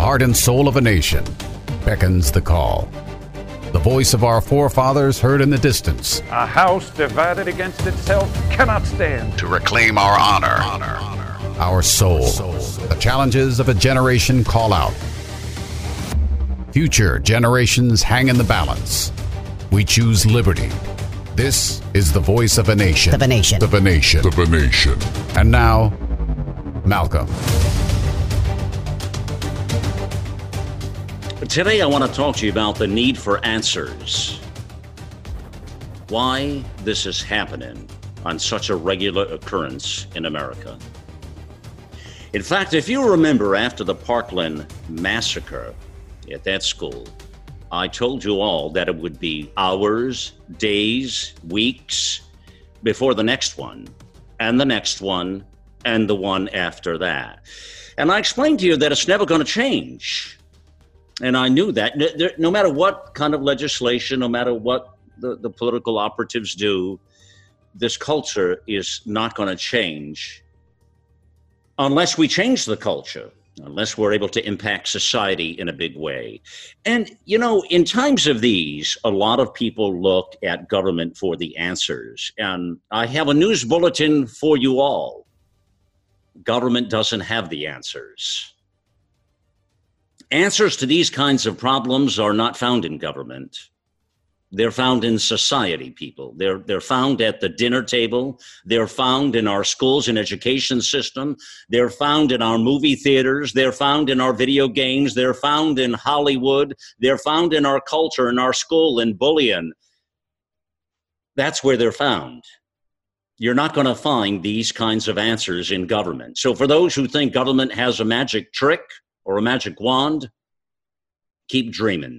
heart and soul of a nation, beckons the call. The voice of our forefathers heard in the distance. A house divided against itself cannot stand. To reclaim our honor, our soul. The challenges of a generation call out. Future generations hang in the balance. We choose liberty. This is the voice of a nation. Of a nation. Of a nation. Of a nation. And now, Malcolm. Today I want to talk to you about the need for answers. Why this is happening on such a regular occurrence in America. In fact, if you remember after the Parkland massacre at that school, I told you all that it would be hours, days, weeks before the next one, and the next one, and the one after that. And I explained to you that it's never going to change. And I knew that no matter what kind of legislation, no matter what the political operatives do, this culture is not going to change unless we change the culture, unless we're able to impact society in a big way. And, you know, in times of these, a lot of people look at government for the answers. And I have a news bulletin for you all. Government doesn't have the answers. Answers to these kinds of problems are not found in government. They're found in society, people. They're found at the dinner table. They're found in our schools and education system. They're found in our movie theaters. They're found in our video games. They're found in Hollywood. They're found in our culture, in our school, in bullying. That's where they're found. You're not going to find these kinds of answers in government. So for those who think government has a magic trick or a magic wand, keep dreaming.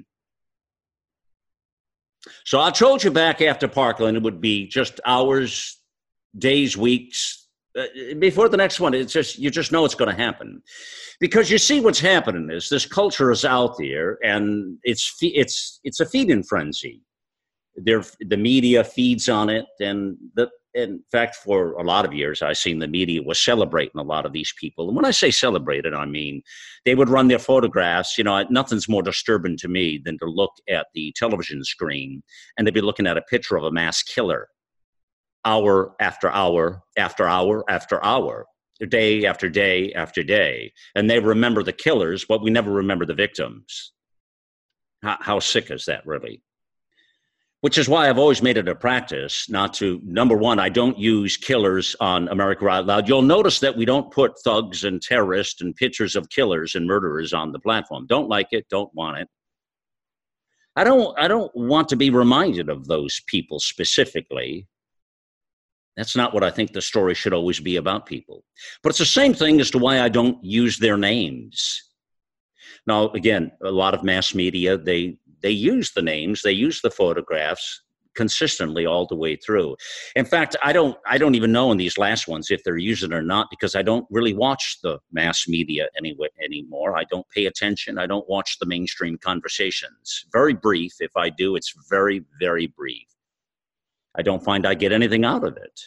So I told you back after Parkland, it would be just hours, days, weeks, before the next one. It's just, you just know it's going to happen. Because you see what's happening is this culture is out there, and it's a feeding frenzy. The media feeds on it, and in fact, for a lot of years, I've seen the media was celebrating a lot of these people. And when I say celebrated, I mean they would run their photographs. You know, nothing's more disturbing to me than to look at the television screen and to be looking at a picture of a mass killer, hour after hour after hour after hour, day after day after day. And they remember the killers, but we never remember the victims. How sick is that, really? Which is why I've always made it a practice not to, number one, I don't use killers on America Out Loud. You'll notice that we don't put thugs and terrorists and pictures of killers and murderers on the platform. Don't like it, don't want it. I don't want to be reminded of those people specifically. That's not what I think the story should always be about, people. But it's the same thing as to why I don't use their names. Now, again, a lot of mass media, they use the names, they use the photographs consistently all the way through. In fact, I don't even know in these last ones if they're using it or not, because I don't really watch the mass media anymore. I don't pay attention. I don't watch the mainstream conversations. Very brief. If I do, it's very, very brief. I don't find I get anything out of it.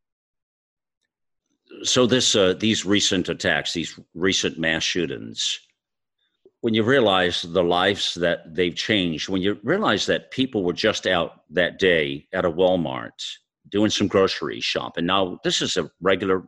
So these recent attacks, these recent mass shootings, when you realize the lives that they've changed, when you realize that people were just out that day at a Walmart doing some grocery shopping. Now, this is a regular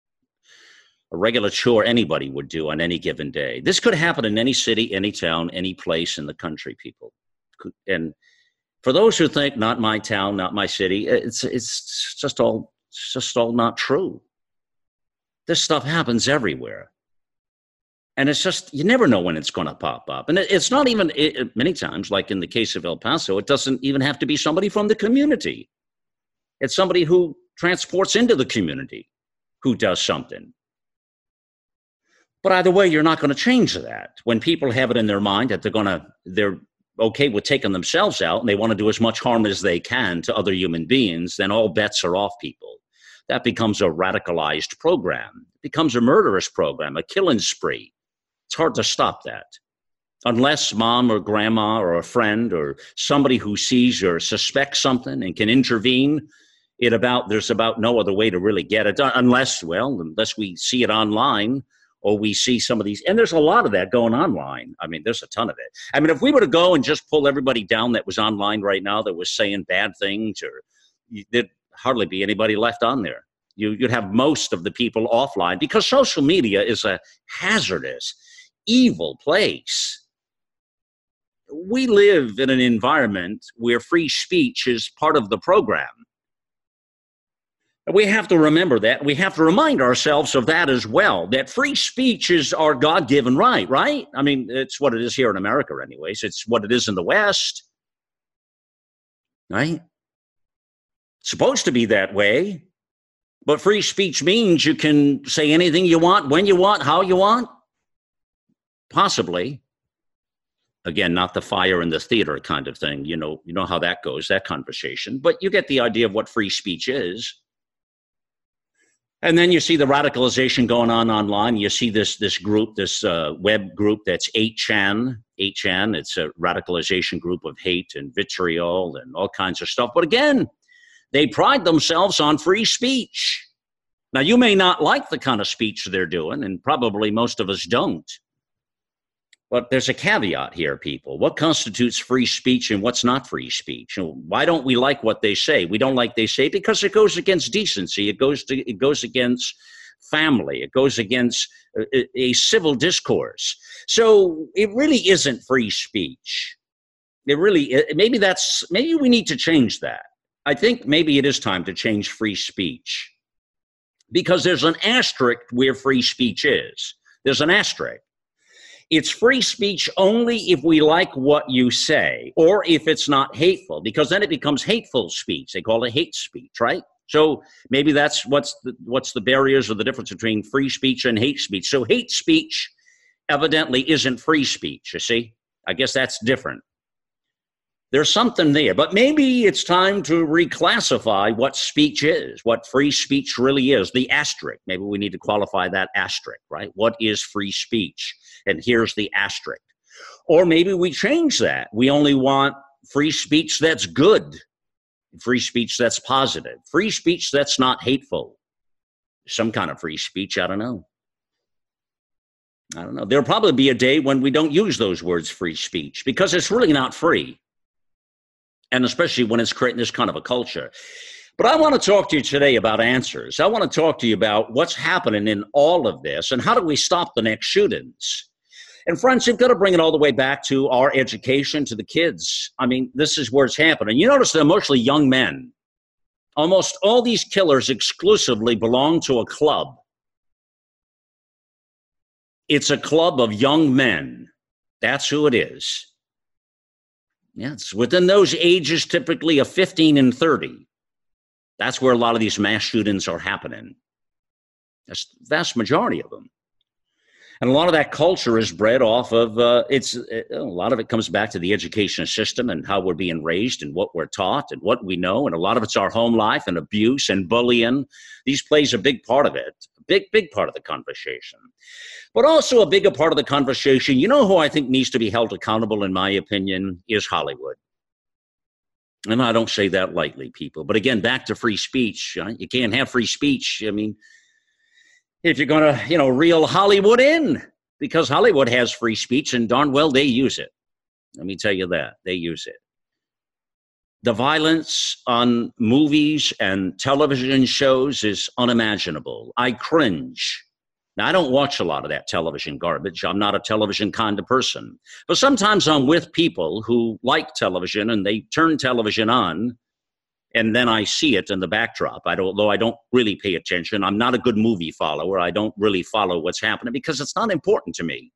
chore anybody would do on any given day. This could happen in any city, any town, any place in the country, people. And for those who think, not my town, not my city, it's just all not true. This stuff happens everywhere. And it's just, you never know when it's going to pop up. And it's not even, many times, like in the case of El Paso, it doesn't even have to be somebody from the community. It's somebody who transports into the community who does something. But either way, you're not going to change that. When people have it in their mind that they're okay with taking themselves out and they want to do as much harm as they can to other human beings, then all bets are off, people. That becomes a radicalized program. It becomes a murderous program, a killing spree. It's hard to stop that. Unless mom or grandma or a friend or somebody who sees or suspects something and can intervene, there's about no other way to really get it done. Unless we see it online or we see some of these, and there's a lot of that going online. I mean, there's a ton of it. I mean, if we were to go and just pull everybody down that was online right now that was saying bad things, or there'd hardly be anybody left on there. You'd have most of the people offline, because social media is a hazardous, evil place. We live in an environment where free speech is part of the program. We have to remember that. We have to remind ourselves of that as well, that free speech is our God-given right, right? I mean, it's what it is here in America anyways. It's what it is in the West, right? It's supposed to be that way. But free speech means you can say anything you want, when you want, how you want. Possibly. Again, not the fire in the theater kind of thing. You know how that goes, that conversation. But you get the idea of what free speech is. And then you see the radicalization going on online. You see this group, this web group that's 8chan. 8chan, it's a radicalization group of hate and vitriol and all kinds of stuff. But again, they pride themselves on free speech. Now, you may not like the kind of speech they're doing, and probably most of us don't. But there's a caveat here, people. What constitutes free speech and what's not free speech? Why don't we like what they say? We don't like they say because it goes against decency. It goes against family. It goes against a civil discourse. So it really isn't free speech. Maybe we need to change that. I think maybe it is time to change free speech, because there's an asterisk where free speech is. There's an asterisk. It's free speech only if we like what you say, or if it's not hateful, because then it becomes hateful speech. They call it hate speech, right? So maybe that's what's the barriers or the difference between free speech and hate speech. So hate speech evidently isn't free speech, you see? I guess that's different. There's something there, but maybe it's time to reclassify what speech is, what free speech really is, the asterisk. Maybe we need to qualify that asterisk, right? What is free speech? And here's the asterisk. Or maybe we change that. We only want free speech that's good, free speech that's positive, free speech that's not hateful. Some kind of free speech, I don't know. There'll probably be a day when we don't use those words free speech, because it's really not free. And especially when it's creating this kind of a culture. But I want to talk to you today about answers. I want to talk to you about what's happening in all of this and how do we stop the next shootings. And friends, you've got to bring it all the way back to our education, to the kids. I mean, this is where it's happening. You notice they're mostly young men. Almost all these killers exclusively belong to a club. It's a club of young men. That's who it is. Yeah, it's within those ages, typically of 15 and 30. That's where a lot of these mass shootings are happening. That's the vast majority of them. And a lot of that culture is bred off of, a lot of it comes back to the education system and how we're being raised and what we're taught and what we know. And a lot of it's our home life and abuse and bullying. These plays a big part of it, big part of the conversation. But also a bigger part of the conversation, you know who I think needs to be held accountable, in my opinion, is Hollywood. And I don't say that lightly, people. But again, back to free speech. You can't have free speech. I mean, if you're going to, reel Hollywood in, because Hollywood has free speech and darn well they use it. Let me tell you that. They use it. The violence on movies and television shows is unimaginable. I cringe. Now, I don't watch a lot of that television garbage. I'm not a television kind of person. But sometimes I'm with people who like television and they turn television on, and then I see it in the backdrop. Though I don't really pay attention. I'm not a good movie follower. I don't really follow what's happening because it's not important to me.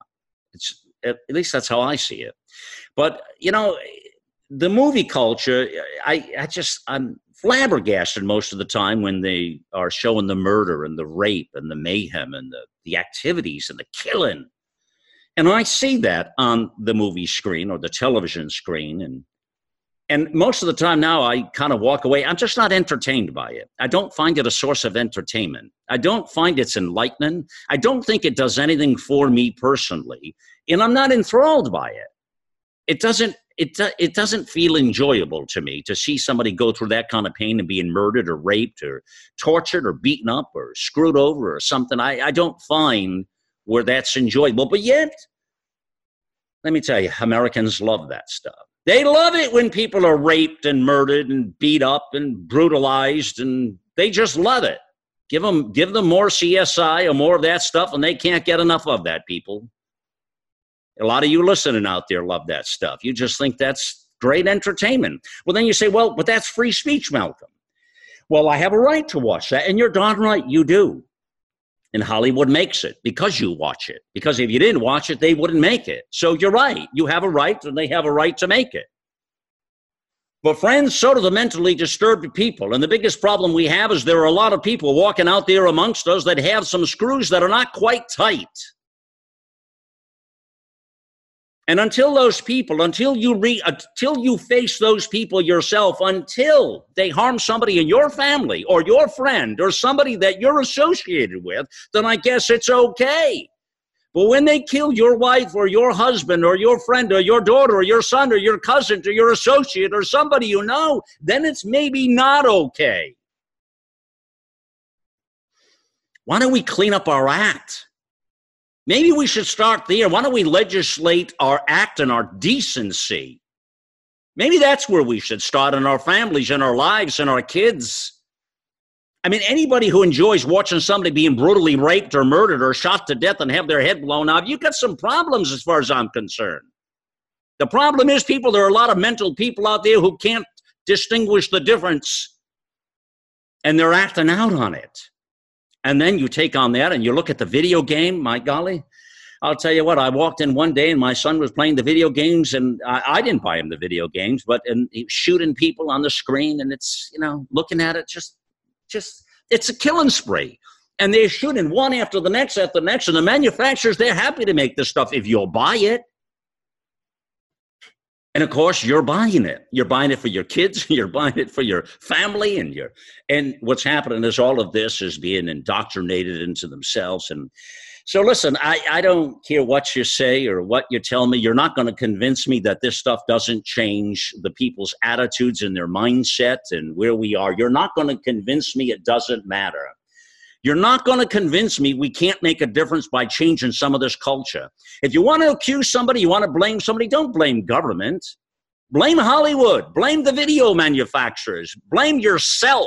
At least that's how I see it. But, the movie culture, I'm flabbergasted most of the time when they are showing the murder and the rape and the mayhem and the activities and the killing. And I see that on the movie screen or the television screen. And most of the time now I kind of walk away. I'm just not entertained by it. I don't find it a source of entertainment. I don't find it's enlightening. I don't think it does anything for me personally. And I'm not enthralled by it. It doesn't feel enjoyable to me to see somebody go through that kind of pain and being murdered or raped or tortured or beaten up or screwed over or something. I don't find where that's enjoyable. But yet, let me tell you, Americans love that stuff. They love it when people are raped and murdered and beat up and brutalized, and they just love it. Give them more CSI or more of that stuff, and they can't get enough of that, people. A lot of you listening out there love that stuff. You just think that's great entertainment. Well, then you say, well, but that's free speech, Malcolm. Well, I have a right to watch that, and you're darn right you do. And Hollywood makes it because you watch it. Because if you didn't watch it, they wouldn't make it. So you're right. You have a right, and they have a right to make it. But friends, so do the mentally disturbed people. And the biggest problem we have is there are a lot of people walking out there amongst us that have some screws that are not quite tight. And until you face those people yourself, until they harm somebody in your family or your friend or somebody that you're associated with, then I guess it's okay. But when they kill your wife or your husband or your friend or your daughter or your son or your cousin or your associate or somebody you know, then it's maybe not okay. Why don't we clean up our act? Maybe we should start there. Why don't we legislate our act and our decency? Maybe that's where we should start in our families, in our lives, in our kids. I mean, anybody who enjoys watching somebody being brutally raped or murdered or shot to death and have their head blown off, you've got some problems as far as I'm concerned. The problem is, people, there are a lot of mental people out there who can't distinguish the difference, and they're acting out on it. And then you take on that and you look at the video game, my golly. I'll tell you what, I walked in one day and my son was playing the video games, and I didn't buy him the video games, and he was shooting people on the screen, and it's, looking at it, just it's a killing spree. And they're shooting one after the next, and the manufacturers, they're happy to make this stuff if you'll buy it. And of course, you're buying it. You're buying it for your kids. You're buying it for your family. And what's happening is all of this is being indoctrinated into themselves. And so listen, I don't care what you say or what you tell me. You're not going to convince me that this stuff doesn't change the people's attitudes and their mindset and where we are. You're not going to convince me it doesn't matter. You're not going to convince me we can't make a difference by changing some of this culture. If you want to accuse somebody, you want to blame somebody, don't blame government. Blame Hollywood. Blame the video manufacturers. Blame yourself.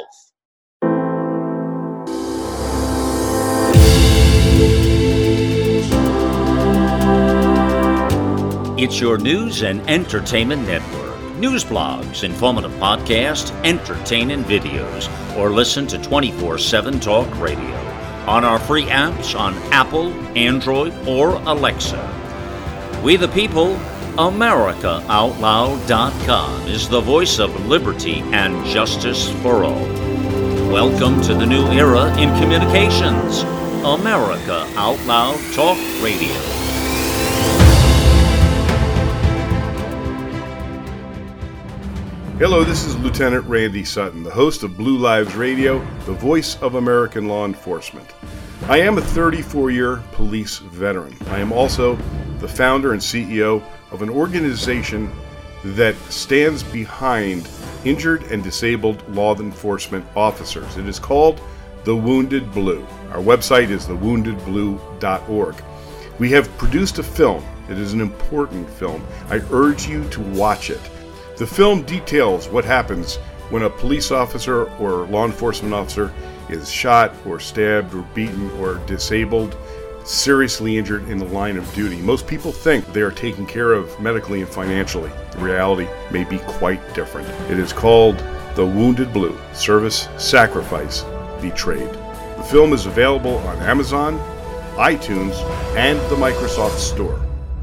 It's your news and entertainment network. News blogs, informative podcasts, entertaining videos, or listen to 24/7 Talk Radio on our free apps on Apple, Android, or Alexa. We the people, AmericaOutloud.com is the voice of liberty and justice for all. Welcome to the new era in communications. America Out Loud Talk Radio. Hello, this is Lieutenant Randy Sutton, the host of Blue Lives Radio, the voice of American law enforcement. I am a 34-year police veteran. I am also the founder and CEO of an organization that stands behind injured and disabled law enforcement officers. It is called The Wounded Blue. Our website is thewoundedblue.org. We have produced a film. It is an important film. I urge you to watch it. The film details what happens when a police officer or law enforcement officer is shot or stabbed or beaten or disabled, seriously injured in the line of duty. Most people think they are taken care of medically and financially. The reality may be quite different. It is called The Wounded Blue: Service, Sacrifice, Betrayed. The film is available on Amazon, iTunes, and the Microsoft Store.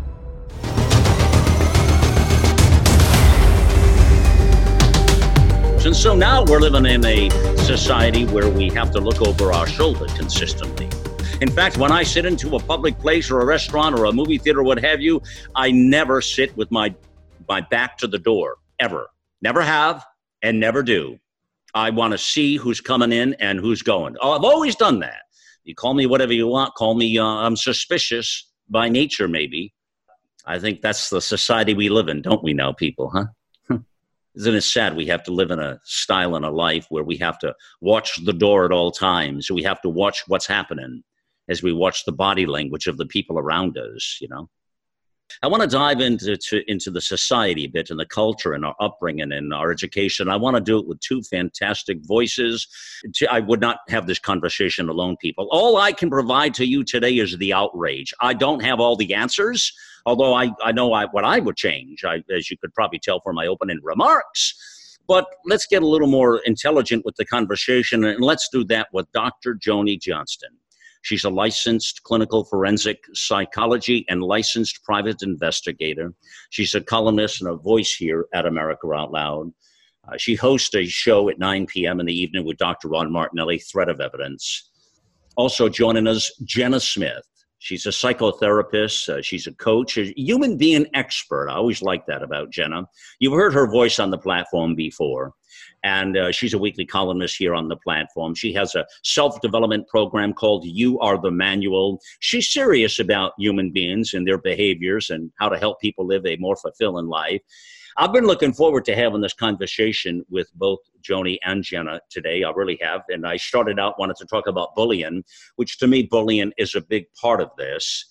And so now we're living in a society where we have to look over our shoulder consistently. In fact, when I sit into a public place or a restaurant or a movie theater, what have you, I never sit with my back to the door, ever. Never have and never do. I want to see who's coming in and who's going. Oh, I've always done that. You call me whatever you want. Call me, I'm suspicious by nature, maybe. I think that's the society we live in, don't we now, people, huh? Isn't it sad we have to live in a style and a life where we have to watch the door at all times? We have to watch what's happening. as we watch the body language of the people around us, you know. I want to dive into the society a bit and the culture and our upbringing and our education. I want to do it with two fantastic voices. I would not have this conversation alone, people. All I can provide to you today is the outrage. I don't have all the answers, although I know what I would change, as you could probably tell from my opening remarks. But let's get a little more intelligent with the conversation, and let's do that with Dr. Joni Johnston. She's a licensed clinical forensic psychology and licensed private investigator. She's a columnist and a voice here at America Out Loud. She hosts a show at 9 p.m. in the evening with Dr. Ron Martinelli, Threat of Evidence. Also joining us, Jenna Smith. She's a psychotherapist. She's a coach, a human being expert. I always like that about Jenna. You've heard her voice on the platform before. And she's a weekly columnist here on the platform. She has a self-development program called You Are the Manual. She's serious about human beings and their behaviors and how to help people live a more fulfilling life. I've been looking forward to having this conversation with both Joni and Jenna today. I really have. And I started out wanting to talk about bullying, which to me, bullying is a big part of this.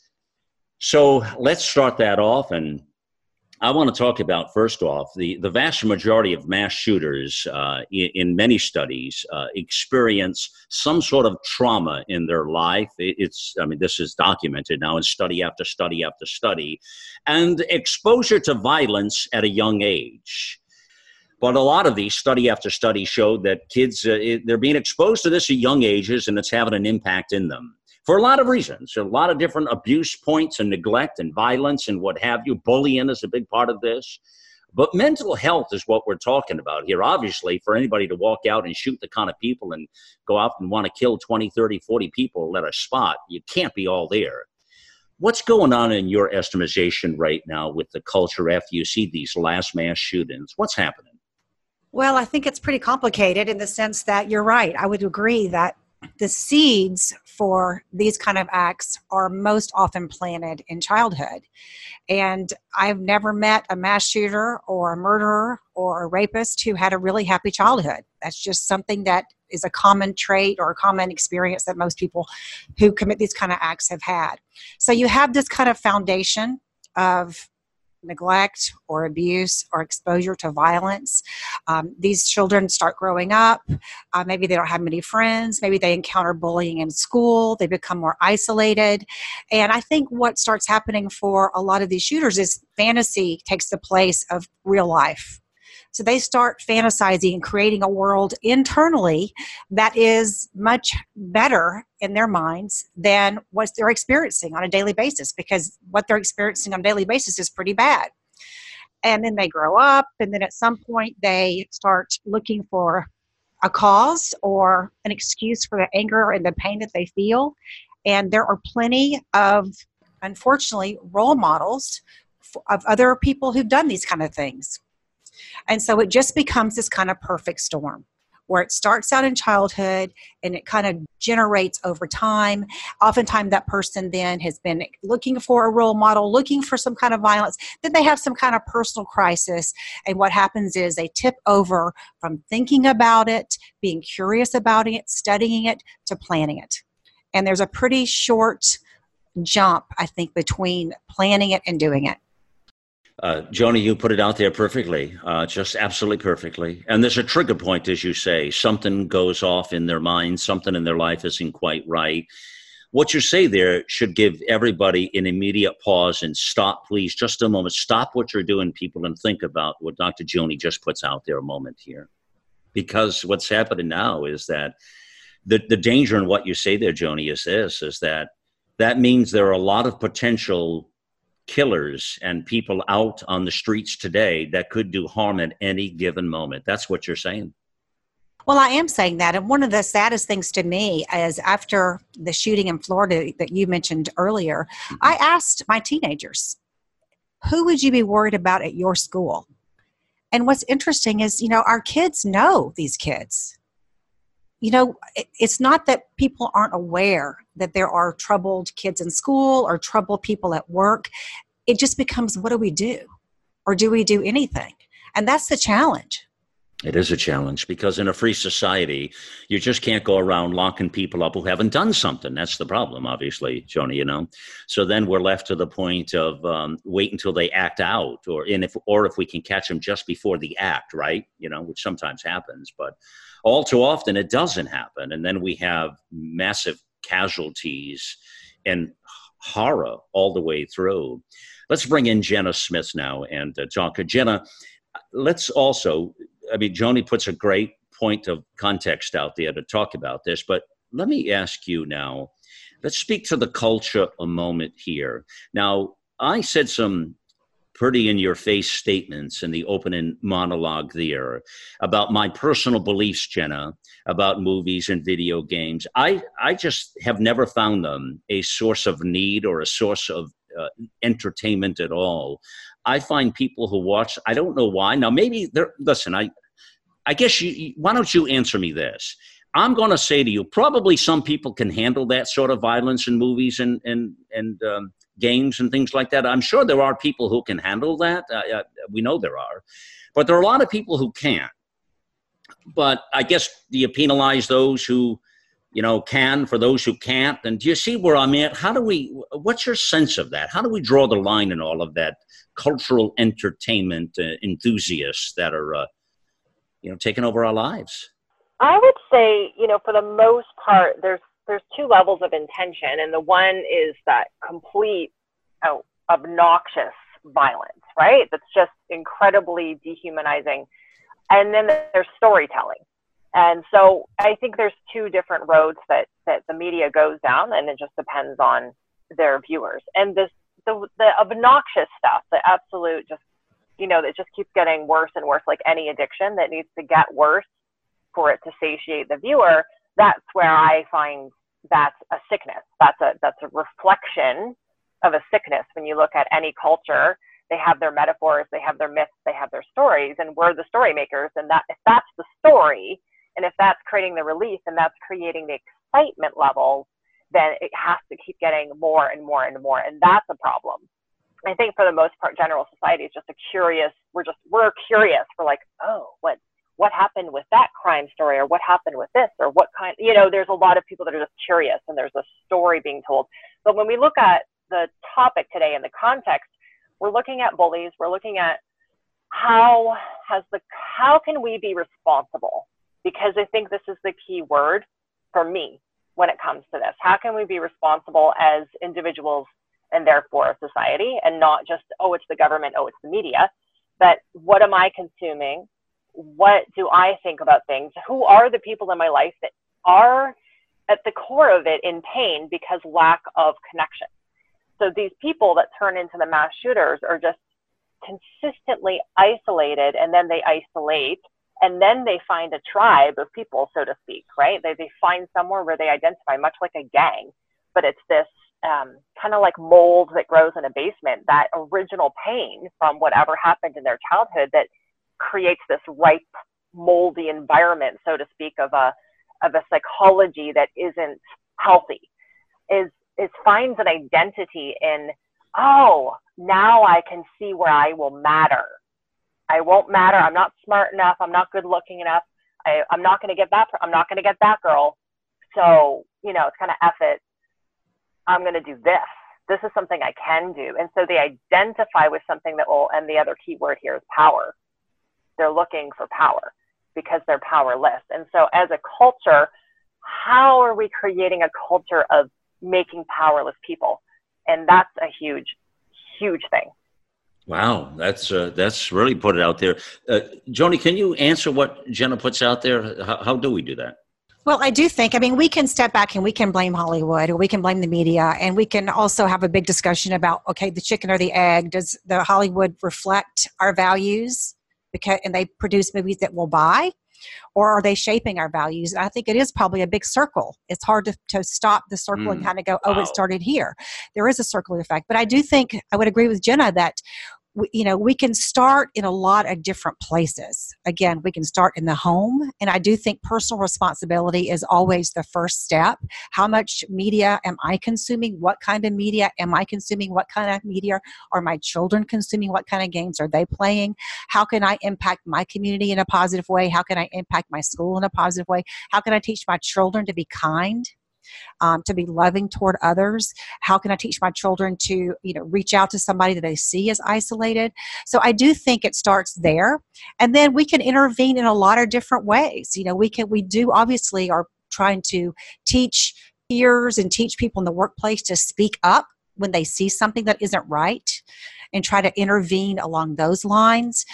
So let's start that off. And I want to talk about, first off, the vast majority of mass shooters in many studies experience some sort of trauma in their life. This is documented now in study after study after study, and exposure to violence at a young age. But a lot of these study after study show that kids, they're being exposed to this at young ages, and it's having an impact in them. For a lot of reasons, a lot of different abuse points and neglect and violence and what have you. Bullying is a big part of this. But mental health is what we're talking about here. Obviously, for anybody to walk out and shoot the kind of people and go out and want to kill 20, 30, 40 people at a spot, you can't be all there. What's going on in your estimation right now with the culture after you see these last mass shootings? What's happening? Well, I think it's pretty complicated in the sense that you're right. I would agree that the seeds for these kind of acts are most often planted in childhood. And I've never met a mass shooter or a murderer or a rapist who had a really happy childhood. That's just something that is a common trait or a common experience that most people who commit these kind of acts have had. So you have this kind of foundation of neglect or abuse or exposure to violence. These children start growing up. Maybe they don't have many friends. Maybe they encounter bullying in school. They become more isolated. And I think what starts happening for a lot of these shooters is fantasy takes the place of real life. So they start fantasizing and creating a world internally that is much better in their minds than what they're experiencing on a daily basis, because what they're experiencing on a daily basis is pretty bad. And then they grow up, and then at some point they start looking for a cause or an excuse for the anger and the pain that they feel. And there are plenty of, unfortunately, role models of other people who've done these kind of things. And so it just becomes this kind of perfect storm where it starts out in childhood and it kind of generates over time. Oftentimes that person then has been looking for a role model, looking for some kind of violence. Then they have some kind of personal crisis. And what happens is they tip over from thinking about it, being curious about it, studying it, to planning it. And there's a pretty short jump, I think, between planning it and doing it. Joni, you put it out there perfectly, just absolutely perfectly. And there's a trigger point, as you say. Something goes off in their mind. Something in their life isn't quite right. What you say there should give everybody an immediate pause and stop, please, just a moment. Stop what you're doing, people, and think about what Dr. Joni just puts out there a moment here. Because what's happening now is that the danger in what you say there, Joni, is this, is that means there are a lot of potential killers and people out on the streets today that could do harm at any given moment. That's what you're saying. Well, I am saying that. And one of the saddest things to me is after the shooting in Florida that you mentioned earlier, I asked my teenagers, who would you be worried about at your school? And what's interesting is, our kids know these kids. It's not that people aren't aware that there are troubled kids in school or troubled people at work. It just becomes, what do we do? Or do we do anything? And that's the challenge. It is a challenge because in a free society, you just can't go around locking people up who haven't done something. That's the problem, obviously, Joni, you know. So then we're left to the point of wait until they act out, or if we can catch them just before the act, right? You know, which sometimes happens, but all too often it doesn't happen. And then we have massive casualties and horror all the way through. Let's bring in Jenna Smith now and talk. Jenna, let's also, I mean, Joni puts a great point of context out there to talk about this, but let me ask you now, let's speak to the culture a moment here. Now, I said some pretty in-your-face statements in the opening monologue there about my personal beliefs, Jenna, about movies and video games. I just have never found them a source of need or a source of entertainment at all. I find people who watch, I don't know why. Now, maybe listen, I guess why don't you answer me this? I'm going to say to you, probably some people can handle that sort of violence in movies and games and things like that. I'm sure there are people who can handle that. We know there are. But there are a lot of people who can't. But I guess do you penalize those who, can for those who can't? And do you see where I'm at? What's your sense of that? How do we draw the line in all of that cultural entertainment enthusiasts that are, taking over our lives? I would say, for the most part, there's two levels of intention. And the one is that complete obnoxious violence, right? That's just incredibly dehumanizing. And then there's storytelling. And so I think there's two different roads that the media goes down, and it just depends on their viewers. And the obnoxious stuff, the absolute that just keeps getting worse and worse, like any addiction that needs to get worse for it to satiate the viewer. That's where I find that's a sickness. That's a reflection of a sickness. When you look at any culture, they have their metaphors, they have their myths, they have their stories, and we're the story makers. And that if that's the story, and if that's creating the relief and that's creating the excitement levels, then it has to keep getting more and more and more. And that's a problem. I think for the most part, general society is just we're curious for like, oh, what happened with that crime story, or what happened with this, or what kind, there's a lot of people that are just curious, and there's a story being told. But when we look at the topic today in the context, we're looking at bullies, we're looking at how can we be responsible? Because I think this is the key word for me when it comes to this. How can we be responsible as individuals and therefore a society, and not just, oh, it's the government, oh, it's the media, but what am I consuming? What do I think about things? Who are the people in my life that are at the core of it in pain because lack of connection? So these people that turn into the mass shooters are just consistently isolated, and then they isolate, and then they find a tribe of people, so to speak, right? They find somewhere where they identify, much like a gang, but it's this kind of like mold that grows in a basement, that original pain from whatever happened in their childhood that creates this ripe, moldy environment, so to speak, of a psychology that isn't healthy, is finds an identity in, oh, now I can see where I will matter. I won't matter. I'm not smart enough. I'm not good looking enough. I'm not going to get that. I'm not going to get that girl. So, it's kind of F it. I'm going to do this. This is something I can do. And so they identify with something that will, and the other key word here is power. They're looking for power because they're powerless. And so as a culture, how are we creating a culture of making powerless people? And that's a huge, huge thing. Wow, that's really put it out there. Joni, can you answer what Jenna puts out there? How do we do that? Well, I do think, we can step back and we can blame Hollywood, or we can blame the media, and we can also have a big discussion about, okay, the chicken or the egg. Does the Hollywood reflect our values and they produce movies that we'll buy? Or are they shaping our values? And I think it is probably a big circle. It's hard to stop the circle and kind of go, oh, wow, it started here. There is a circular effect. But I do think, I would agree with Jenna that we can start in a lot of different places. Again, we can start in the home, and I do think personal responsibility is always the first step. How much media am I consuming? What kind of media am I consuming? What kind of media are my children consuming? What kind of games are they playing? How can I impact my community in a positive way? How can I impact my school in a positive way? How can I teach my children to be kind? To be loving toward others? How can I teach my children to, reach out to somebody that they see as isolated? So I do think it starts there, and then we can intervene in a lot of different ways. We do obviously are trying to teach peers and teach people in the workplace to speak up when they see something that isn't right, and try to intervene along those lines.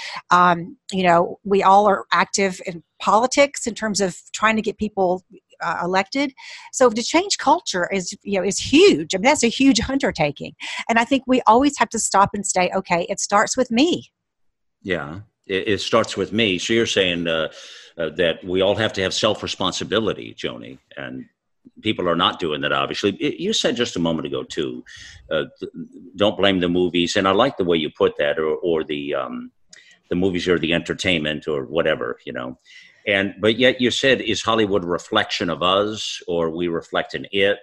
We all are active in politics in terms of trying to get people elected. So to change culture is huge. I mean, that's a huge undertaking. And I think we always have to stop and say, okay, it starts with me. Yeah, it starts with me. So you're saying that we all have to have self-responsibility, Joni, and people are not doing that, obviously. You said just a moment ago, too, don't blame the movies. And I like the way you put that, or the movies or the entertainment or whatever, But yet you said, is Hollywood a reflection of us, or we reflect in it?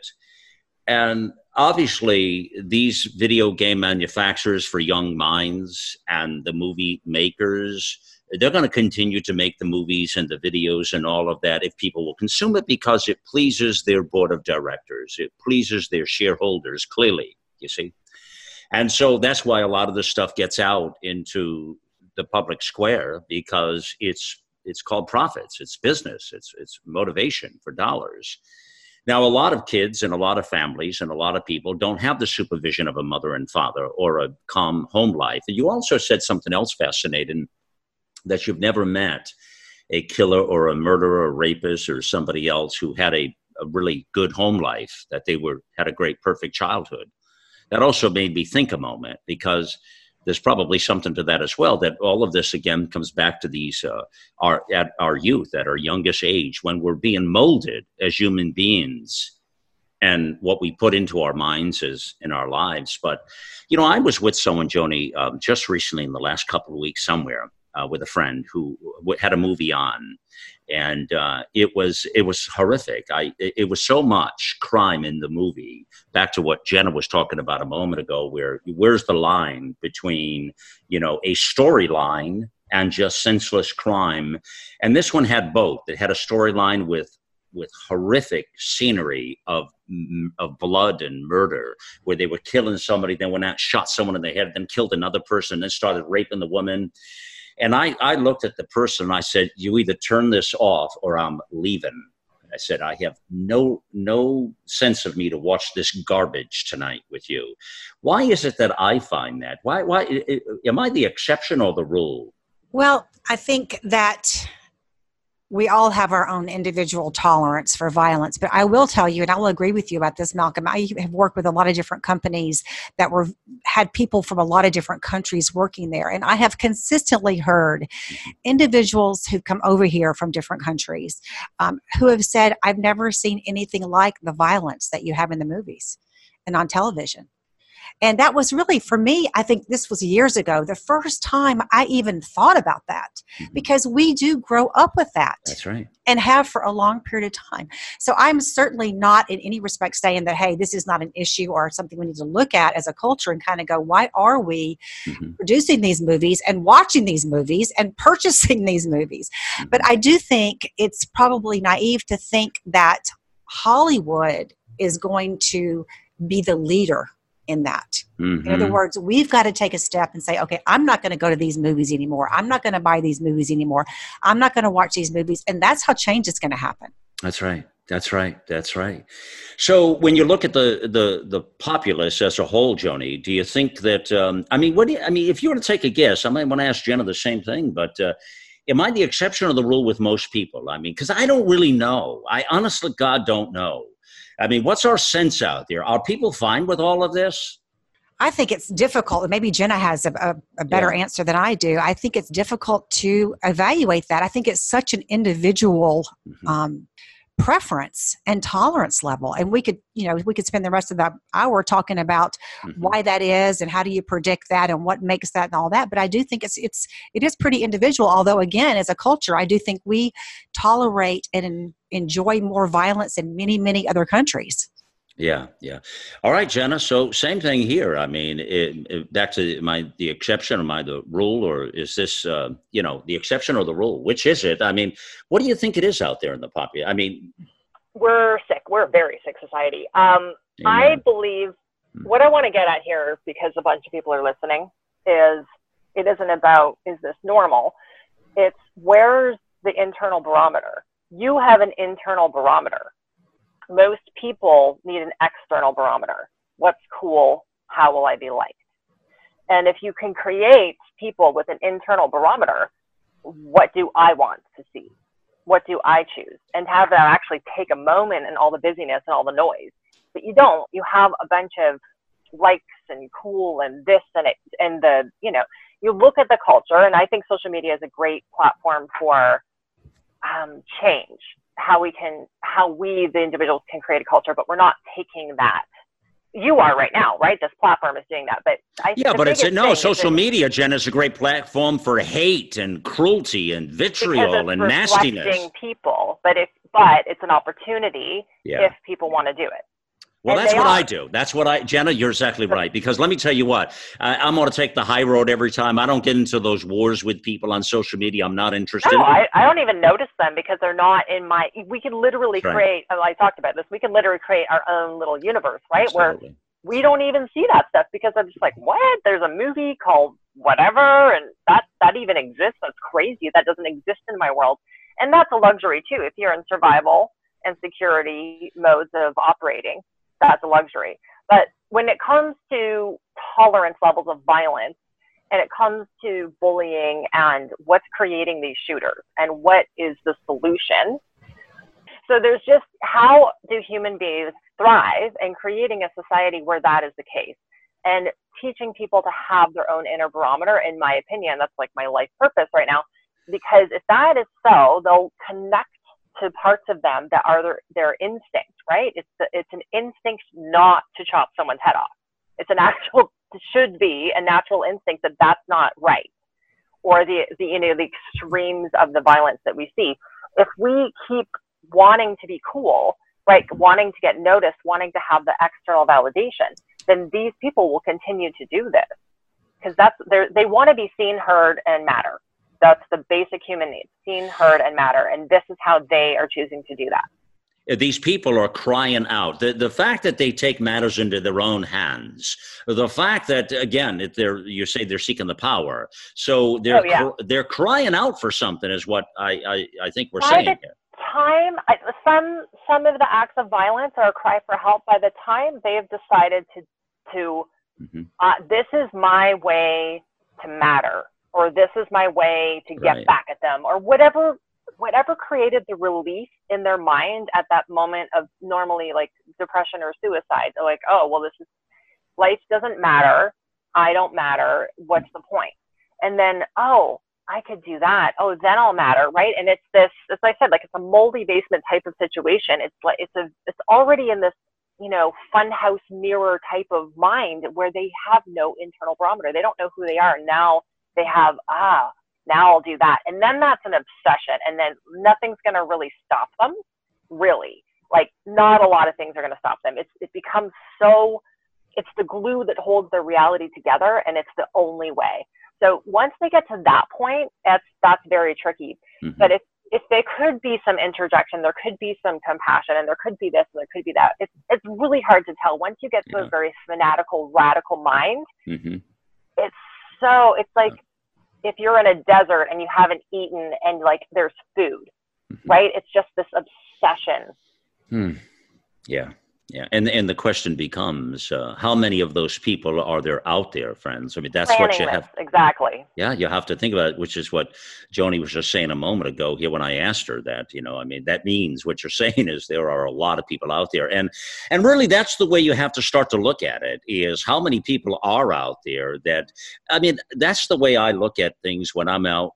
And obviously, these video game manufacturers for young minds and the movie makers, they're going to continue to make the movies and the videos and all of that if people will consume it, because it pleases their board of directors. It pleases their shareholders, clearly, you see. And so that's why a lot of this stuff gets out into the public square, because it's called profits. It's business. It's motivation for dollars. Now, a lot of kids and a lot of families and a lot of people don't have the supervision of a mother and father or a calm home life. And you also said something else fascinating, that you've never met a killer or a murderer or rapist or somebody else who had a really good home life, that they had a great, perfect childhood. That also made me think a moment, because there's probably something to that as well, that all of this, again, comes back to these, at our youth, at our youngest age, when we're being molded as human beings and what we put into our minds is in our lives. But, I was with someone, Joni, just recently in the last couple of weeks somewhere, with a friend who had a movie on, and it was horrific. It was so much crime in the movie. Back to what Jenna was talking about a moment ago, where's the line between a storyline and just senseless crime? And this one had both. It had a storyline with horrific scenery of blood and murder, where they were killing somebody, then went out, shot someone in the head, then killed another person, then started raping the woman. And I looked at the person and I said, you either turn this off or I'm leaving. I said, I have no sense of me to watch this garbage tonight with you. Why is it that I find that? Why am I the exception or the rule? Well, I think that we all have our own individual tolerance for violence. But I will tell you, and I will agree with you about this, Malcolm, I have worked with a lot of different companies that had people from a lot of different countries working there. And I have consistently heard individuals who come over here from different countries who have said, I've never seen anything like the violence that you have in the movies and on television. And that was really, for me, I think this was years ago, the first time I even thought about that, because we do grow up with that. That's right. And have for a long period of time. So I'm certainly not in any respect saying that, hey, this is not an issue or something we need to look at as a culture and kind of go, why are we producing these movies and watching these movies and purchasing these movies? But I do think it's probably naive to think that Hollywood is going to be the leader in that. In other words, we've got to take a step and say, okay, I'm not going to go to these movies anymore. I'm not going to buy these movies anymore. I'm not going to watch these movies. And that's how change is going to happen. That's right. That's right. That's right. So when you look at the populace as a whole, Joni, do you think that, if you were to take a guess, I might want to ask Jenna the same thing, but am I the exception or the rule with most people? I mean, because I don't really know. I honestly, God, don't know. I mean, what's our sense out there? Are people fine with all of this? I think it's difficult. Maybe Jenna has a better answer than I do. I think it's difficult to evaluate that. I think it's such an individual preference and tolerance level. And we could spend the rest of the hour talking about why that is and how do you predict that and what makes that and all that. But I do think it is pretty individual. Although again, as a culture, I do think we tolerate and enjoy more violence in many, many other countries. Yeah. All right, Jenna. So same thing here. I mean, back to the exception, am I the rule, or is this, the exception or the rule? Which is it? I mean, what do you think it is out there in the population? I mean, we're sick. We're a very sick society. I believe what I want to get at here, because a bunch of people are listening, is it isn't about, is this normal? It's where's the internal barometer? You have an internal barometer. Most people need an external barometer. What's cool? How will I be liked? And if you can create people with an internal barometer, what do I want to see? What do I choose? And have them actually take a moment in all the busyness and all the noise. But you don't. You have a bunch of likes and cool and this and it and the, you look at the culture, and I think social media is a great platform for change. How we, the individuals, can create a culture, but we're not taking that. You are right now, right? This platform is doing that, but social media, Jen, is a great platform for hate and cruelty and vitriol and nastiness. People, but it's an opportunity if people want to do it. Well, that's what I do. Jenna, you're exactly right. Because let me tell you what, I'm going to take the high road every time. I don't get into those wars with people on social media. I'm not interested. No, I don't even notice them because they're not in we can literally create, I talked about this, we can literally create our own little universe, right? Absolutely. Where we don't even see that stuff because I'm just like, what? There's a movie called whatever, and that even exists. That's crazy. That doesn't exist in my world. And that's a luxury too. If you're in survival and security modes of operating, that's a luxury. But when it comes to tolerance levels of violence, and it comes to bullying and what's creating these shooters and what is the solution, so there's just, how do human beings thrive, and creating a society where that is the case, and teaching people to have their own inner barometer. In my opinion, that's like my life purpose right now, because if that is so, they'll connect to parts of them that are their instinct, right? It's an instinct not to chop someone's head off. It should be a natural instinct that that's not right, or the extremes of the violence that we see. If we keep wanting to be cool, right, wanting to get noticed, wanting to have the external validation, then these people will continue to do this because they want to be seen, heard, and matter. That's the basic human needs: seen, heard, and matter. And this is how they are choosing to do that. These people are crying out. The fact that they take matters into their own hands, the fact that, again, you say they're seeking the power. So they're crying out for something is what I think we're saying here. Some of the acts of violence are a cry for help. By the time they have decided to this is my way to matter, or this is my way to get back at them, or whatever created the relief in their mind at that moment of normally like depression or suicide. They're like, oh, well, life doesn't matter. I don't matter. What's the point? And then, oh, I could do that. Oh, then I'll matter, right? And it's this, as I said, like it's a moldy basement type of situation. It's already in this, funhouse mirror type of mind where they have no internal barometer. They don't know who they are. Now they have, now I'll do that. And then that's an obsession. And then nothing's going to really stop them, really. Like, not a lot of things are going to stop them. It becomes so, it's the glue that holds their reality together, and it's the only way. So once they get to that point, that's very tricky. Mm-hmm. But if there could be some interjection, there could be some compassion, and there could be this, and there could be that. It's really hard to tell. Once you get to a very fanatical, radical mind, it's like, if you're in a desert and you haven't eaten and like there's food, right? It's just this obsession. Yeah. And the question becomes, how many of those people are there out there, friends? I mean, that's what you have. Exactly. Yeah, you have to think about it, which is what Joni was just saying a moment ago here when I asked her that, I mean, that means what you're saying is there are a lot of people out there. And really, that's the way you have to start to look at it, is how many people are out there that, I mean, that's the way I look at things when I'm out with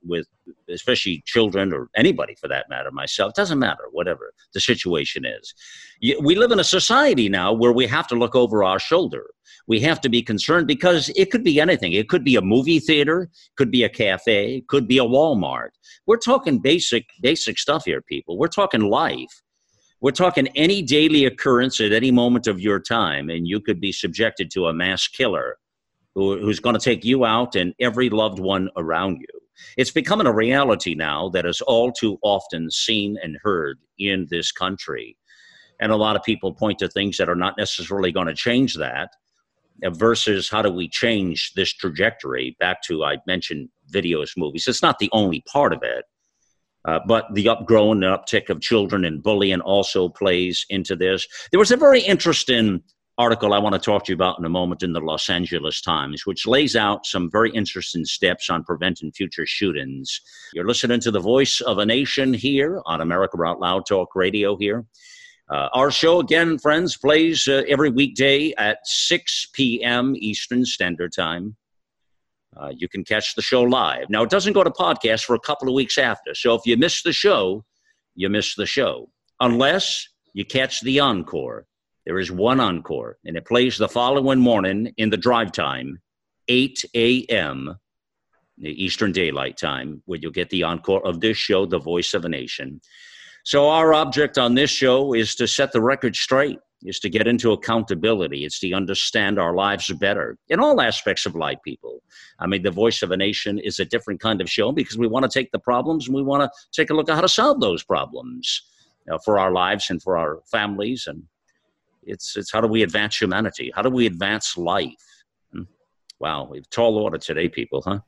especially children or anybody for that matter, myself, doesn't matter, whatever the situation is. We live in a society now where we have to look over our shoulder. We have to be concerned because it could be anything. It could be a movie theater, could be a cafe, could be a Walmart. We're talking basic stuff here, people. We're talking life. We're talking any daily occurrence at any moment of your time, and you could be subjected to a mass killer who's going to take you out and every loved one around you. It's becoming a reality now that is all too often seen and heard in this country. And a lot of people point to things that are not necessarily going to change that, versus how do we change this trajectory back to, I mentioned videos, movies. It's not the only part of it. But the upgrown and uptick of children and bullying also plays into this. There was a very interesting article I want to talk to you about in a moment in the Los Angeles Times, which lays out some very interesting steps on preventing future shootings. You're listening to the Voice of a Nation here on America Out Loud Talk Radio here. Our show, again, friends, plays every weekday at 6 p.m. Eastern Standard Time. You can catch the show live. Now, it doesn't go to podcast for a couple of weeks after. So if you miss the show, you miss the show. Unless you catch the encore. There is one encore, and it plays the following morning in the drive time, 8 a.m., the Eastern Daylight Time, where you'll get the encore of this show, The Voice of a Nation. So our object on this show is to set the record straight, is to get into accountability. It's to understand our lives better in all aspects of life, people. I mean, The Voice of a Nation is a different kind of show because we want to take the problems and we want to take a look at how to solve those problems for our lives and for our families. And it's how do we advance humanity? How do we advance life? Wow, we have tall order today, people, huh?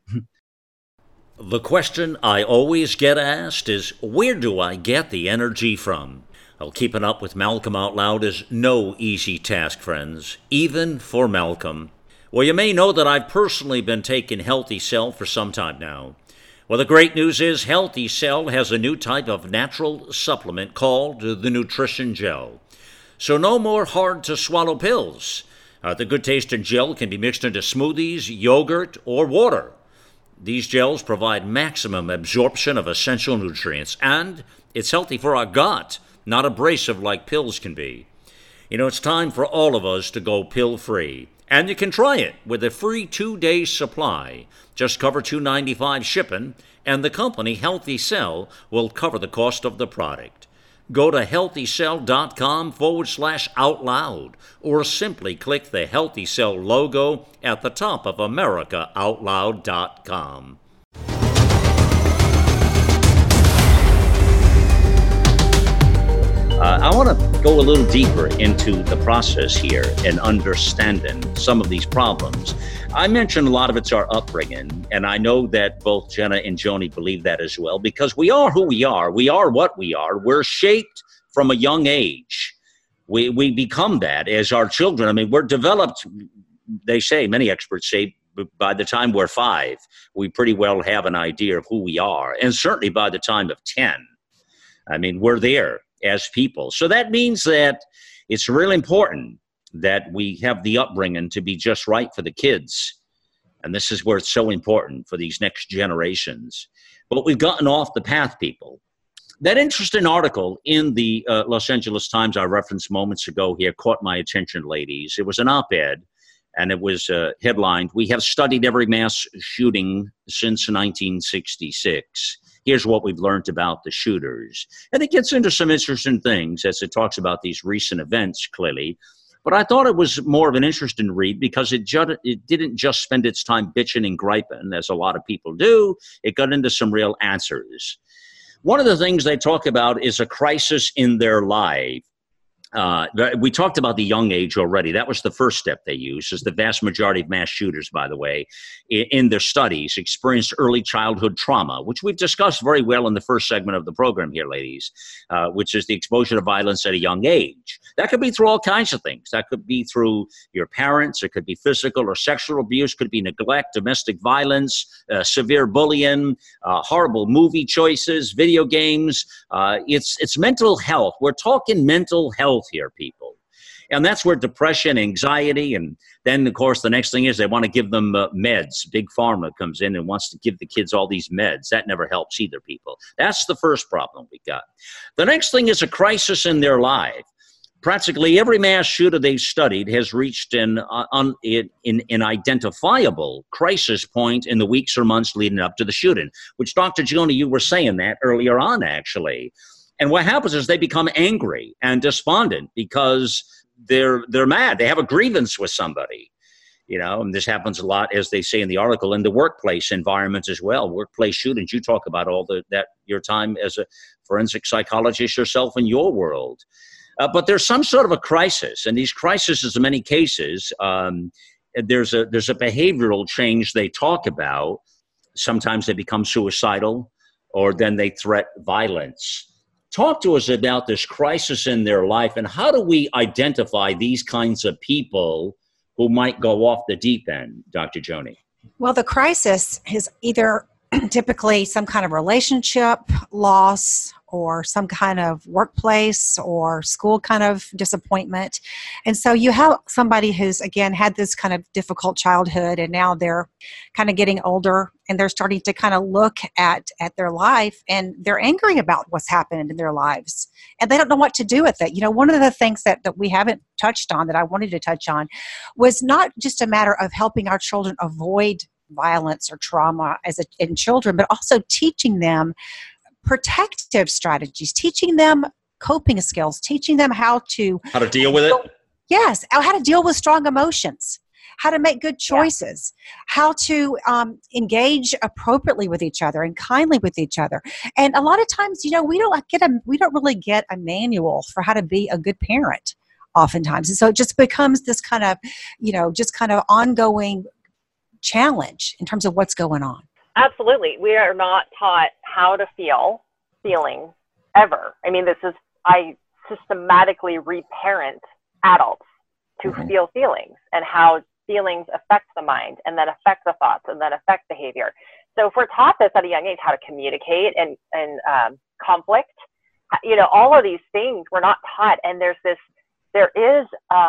The question I always get asked is, where do I get the energy from? Well, keeping up with Malcolm Out Loud is no easy task, friends, even for Malcolm. Well, you may know that I've personally been taking Healthy Cell for some time now. Well, the great news is Healthy Cell has a new type of natural supplement called the Nutrition Gel. So no more hard-to-swallow pills. The good-tasting gel can be mixed into smoothies, yogurt, or water. These gels provide maximum absorption of essential nutrients, and it's healthy for our gut, not abrasive like pills can be. You know, it's time for all of us to go pill-free. And you can try it with a free 2-day supply. Just cover $2.95 shipping, and the company Healthy Cell will cover the cost of the product. Go to healthycell.com/outloud or simply click the Healthy Cell logo at the top of AmericaOutloud.com. I want to go a little deeper into the process here and understanding some of these problems. I mentioned a lot of it's our upbringing, and I know that both Jenna and Joni believe that as well, because we are who we are. We are what we are. We're shaped from a young age. We become that as our children. I mean, we're developed, they say, many experts say, by the time we're 5, we pretty well have an idea of who we are. And certainly by the time of 10, I mean, we're there as people. So that means that it's really important that we have the upbringing to be just right for the kids. And this is where it's so important for these next generations. But we've gotten off the path, people. That interesting article in the Los Angeles Times I referenced moments ago here caught my attention, ladies. It was an op-ed, and it was headlined, "We have studied every mass shooting since 1966. Here's what we've learned about the shooters." And it gets into some interesting things as it talks about these recent events, clearly. But I thought it was more of an interesting read because it didn't just spend its time bitching and griping, as a lot of people do. It got into some real answers. One of the things they talk about is a crisis in their life. We talked about the young age already. That was the first step they used, is the vast majority of mass shooters, by the way, in their studies experienced early childhood trauma, which we've discussed very well in the first segment of the program here, ladies, which is the exposure to violence at a young age. That could be through all kinds of things. That could be through your parents. It could be physical or sexual abuse. It could be neglect, domestic violence, severe bullying, horrible movie choices, video games. It's mental health. We're talking mental health here, people. And that's where depression, anxiety, and then, of course, the next thing is they want to give them meds. Big Pharma comes in and wants to give the kids all these meds. That never helps either, people. That's the first problem we got. The next thing is a crisis in their life. Practically every mass shooter they've studied has reached an identifiable crisis point in the weeks or months leading up to the shooting, which, Dr. Joni, you were saying that earlier on, actually. And what happens is they become angry and despondent because they're mad. They have a grievance with somebody. You know, and this happens a lot, as they say in the article, in the workplace environments as well. Workplace shootings, you talk about all that your time as a forensic psychologist yourself in your world. But there's some sort of a crisis, and these crises, in many cases, there's a behavioral change they talk about. Sometimes they become suicidal, or then they threat violence. Talk to us about this crisis in their life, and how do we identify these kinds of people who might go off the deep end, Dr. Joni? Well, the crisis is either typically some kind of relationship loss or some kind of workplace or school kind of disappointment. And so you have somebody who's, again, had this kind of difficult childhood, and now they're kind of getting older and they're starting to kind of look at their life, and they're angry about what's happened in their lives. And they don't know what to do with it. You know, one of the things that we haven't touched on that I wanted to touch on was not just a matter of helping our children avoid violence or trauma in children, but also teaching them protective strategies, teaching them coping skills, teaching them how to deal with it. Yes, how to deal with strong emotions, how to make good choices, how to engage appropriately with each other and kindly with each other. And a lot of times, you know, we don't really get a manual for how to be a good parent oftentimes. And so it just becomes this kind of, you know, just kind of ongoing challenge in terms of what's going on. Absolutely. We are not taught how to feel feelings ever. I mean, I systematically reparent adults to feel feelings and how feelings affect the mind and then affect the thoughts and then affect behavior. So if we're taught this at a young age, how to communicate and conflict, you know, all of these things we're not taught. And there is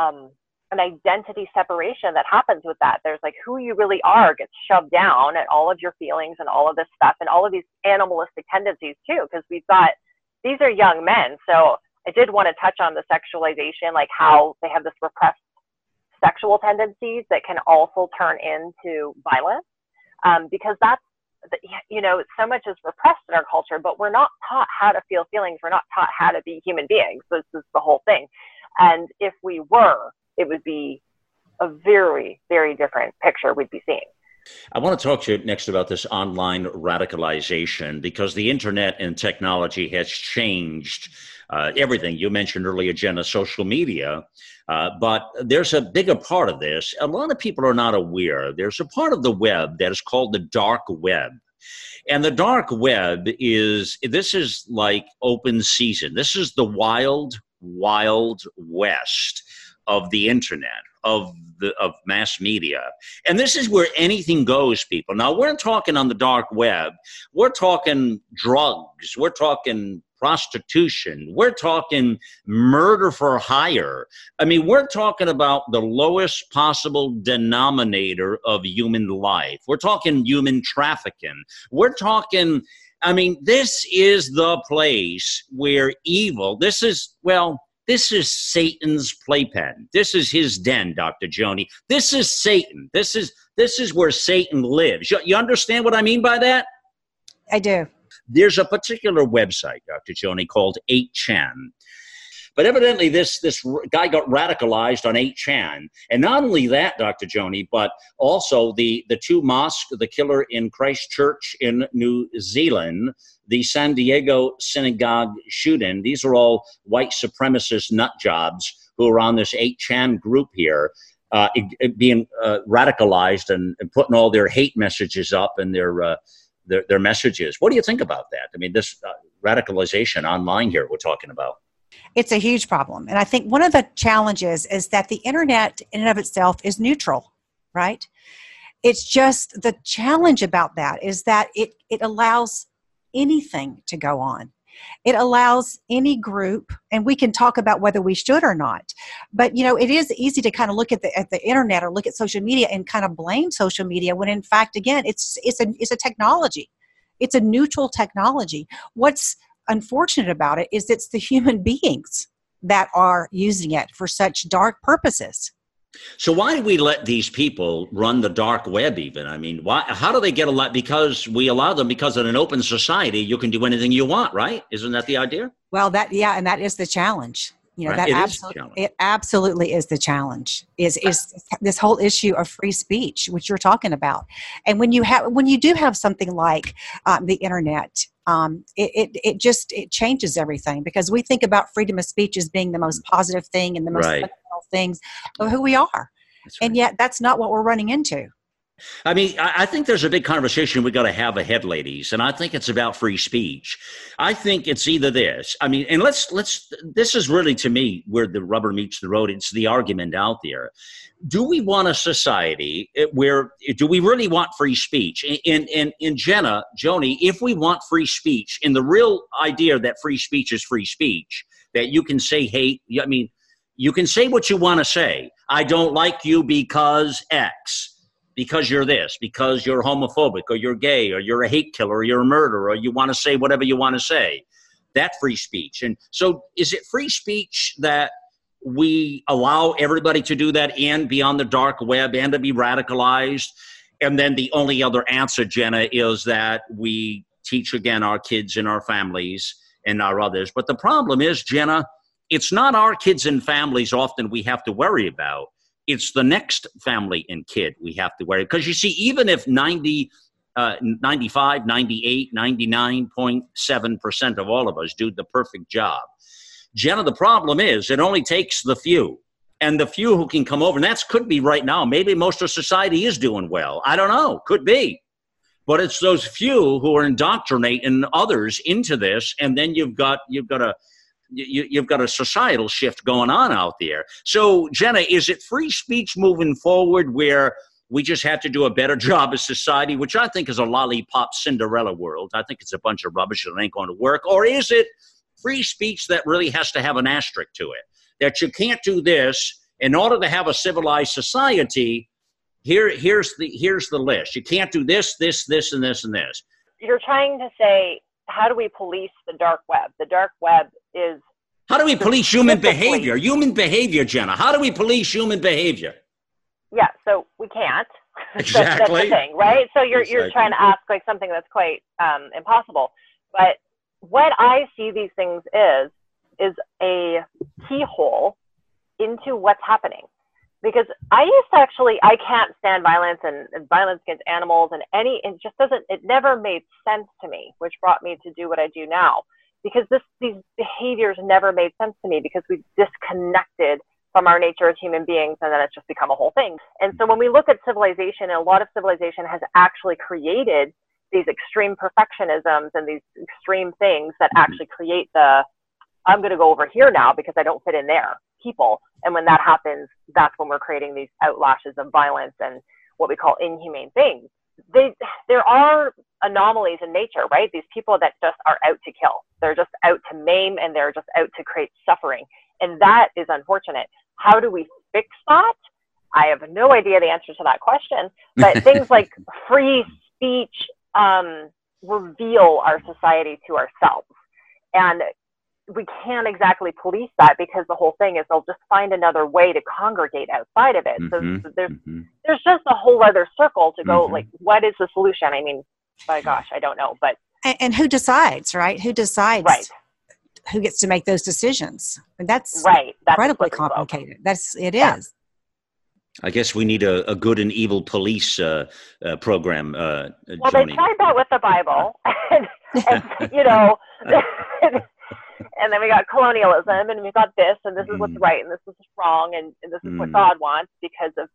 an identity separation that happens with that. There's like who you really are gets shoved down, and all of your feelings and all of this stuff and all of these animalistic tendencies too, because these are young men. So I did want to touch on the sexualization, like how they have this repressed sexual tendencies that can also turn into violence, because that's, you know, so much is repressed in our culture, but we're not taught how to feel feelings. We're not taught how to be human beings. This is the whole thing. And if we were, it would be a very, very different picture we'd be seeing. I want to talk to you next about this online radicalization, because the internet and technology has changed everything. You mentioned earlier, Jenna, social media, but there's a bigger part of this. A lot of people are not aware. There's a part of the web that is called the dark web. And the dark web is like open season. This is the wild, wild west of the internet, of mass media. And this is where anything goes, people. Now, we're talking on the dark web. We're talking drugs. We're talking prostitution. We're talking murder for hire. I mean, we're talking about the lowest possible denominator of human life. We're talking human trafficking. We're talking, I mean, this is the place where evil, this is Satan's playpen. This is his den, Dr. Joni. This is Satan. This is where Satan lives. You understand what I mean by that? I do. There's a particular website, Dr. Joni, called 8chan. But evidently this guy got radicalized on 8chan. And not only that, Dr. Joni, but also the two mosques, the killer in Christchurch in New Zealand, the San Diego synagogue shooting. These are all white supremacist nut jobs who are on this 8chan group here, being radicalized and putting all their hate messages up and their messages. What do you think about that? I mean, this radicalization online here we're talking about. It's a huge problem. And I think one of the challenges is that the internet in and of itself is neutral, right? It's just the challenge about that is that it allows anything to go on. It allows any group, and we can talk about whether we should or not, but it is easy to kind of look at the internet or look at social media and kind of blame social media when in fact, again, it's a technology. It's a neutral technology. What's unfortunate about it is it's the human beings that are using it for such dark purposes. So why do we let these people run the dark web even? I mean, how do they get a lot? Because we allow them, because in an open society, you can do anything you want, right? Isn't that the idea? Well, and that is the challenge. Right. It absolutely is the challenge, is this whole issue of free speech, which you're talking about. And when you do have something like the internet, it changes everything, because we think about freedom of speech as being the most positive thing and the most fundamental things of who we are. Right. And yet that's not what we're running into. I mean, I think there's a big conversation we got to have ahead, ladies, and I think it's about free speech. I think it's either this. I mean, and this is really, to me, where the rubber meets the road. It's the argument out there. Do we want a society do we really want free speech? In Jenna, Joni, if we want free speech, in the real idea that free speech is free speech, that you can say hate, I mean, you can say what you want to say. I don't like you because X. Because you're this, because you're homophobic, or you're gay, or you're a hate killer, or you're a murderer, or you want to say whatever you want to say. That's free speech. And so is it free speech that we allow everybody to do that and be on the dark web and to be radicalized? And then the only other answer, Jenna, is that we teach, again, our kids and our families and our others. But the problem is, Jenna, it's not our kids and families often we have to worry about. It's the next family and kid we have to worry. Because you see, even if 95, 98, 99.7% of all of us do the perfect job, Jenna, the problem is it only takes the few. And the few who can come over, and that could be right now. Maybe most of society is doing well. I don't know. Could be. But it's those few who are indoctrinating others into this, and then you've got a societal shift going on out there. So, Jenna, is it free speech moving forward where we just have to do a better job as society, which I think is a lollipop Cinderella world? I think it's a bunch of rubbish that ain't going to work. Or is it free speech that really has to have an asterisk to it? That you can't do this in order to have a civilized society. Here's the list. You can't do this, this, this, and this, and this. You're trying to say, how do we police the dark web? The dark web is... How do we police human behavior? Human behavior, Jenna. How do we police human behavior? Yeah, so we can't. Exactly. That's the thing, right? So you're trying to ask like something that's quite impossible. But what I see these things is a keyhole into what's happening. Because I can't stand violence and violence against animals and it never made sense to me, which brought me to do what I do now. Because these behaviors never made sense to me, because we've disconnected from our nature as human beings, and then it's just become a whole thing. And so when we look at civilization, and a lot of civilization has actually created these extreme perfectionisms and these extreme things that actually create I'm going to go over here now because I don't fit in there people. And when that happens, that's when we're creating these outlashes of violence and what we call inhumane things. There are anomalies in nature, right? These people that just are out to kill. They're just out to maim, and they're just out to create suffering. And that is unfortunate. How do we fix that? I have no idea the answer to that question. But things like free speech reveal our society to ourselves. And we can't exactly police that, because the whole thing is they'll just find another way to congregate outside of it. So there's just a whole other circle to go, like, what is the solution? I mean, by gosh, I don't know. But and who decides, right? Who decides? Right. Who gets to make those decisions? And that's right. That's incredibly complicated. It yeah. is. I guess we need a good and evil police program. Well, Joni. They tried that with the Bible, and you know. And then we got colonialism, and we got this, and this is what's right, and this is wrong, and this is what God wants, because of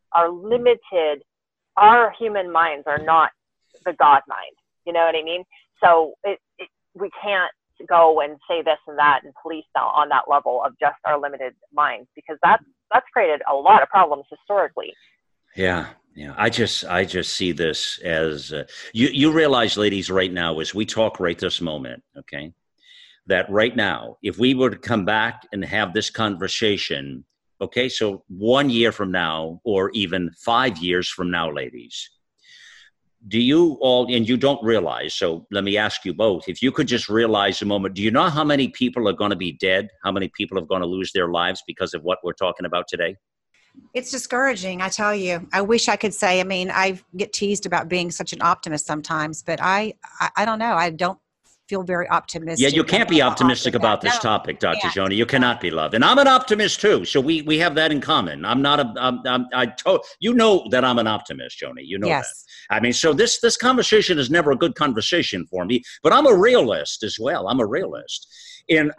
our human minds are not the God mind. You know what I mean? So we can't go and say this and that and police on that level of just our limited minds, because that's created a lot of problems historically. Yeah. I just see this as you realize, ladies, right now, as we talk right this moment, okay, that right now, if we were to come back and have this conversation, okay, so 1 year from now, or even 5 years from now, ladies, do you all, and you don't realize, so let me ask you both, if you could just realize a moment, do you know how many people are going to be dead? How many people are going to lose their lives because of what we're talking about today? It's discouraging, I tell you. I wish I could say, I mean, I get teased about being such an optimist sometimes, but I don't know. I don't feel very optimistic. Yeah, you can't be optimistic about this topic, Dr. Joni. You cannot be, love. And I'm an optimist too, so we have that in common. I'm not you know that I'm an optimist, Joni. You know that. I mean, so this conversation is never a good conversation for me, but I'm a realist as well. I'm a realist. And